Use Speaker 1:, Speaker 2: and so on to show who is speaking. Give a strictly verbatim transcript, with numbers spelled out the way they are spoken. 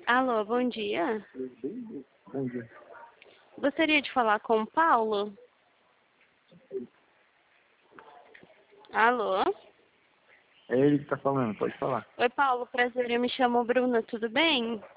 Speaker 1: Alô, bom dia.
Speaker 2: Bom dia.
Speaker 1: Gostaria de falar com o Paulo? Alô?
Speaker 2: É ele que tá falando, pode falar.
Speaker 1: Oi, Paulo, prazer, eu me chamo Bruna, tudo bem?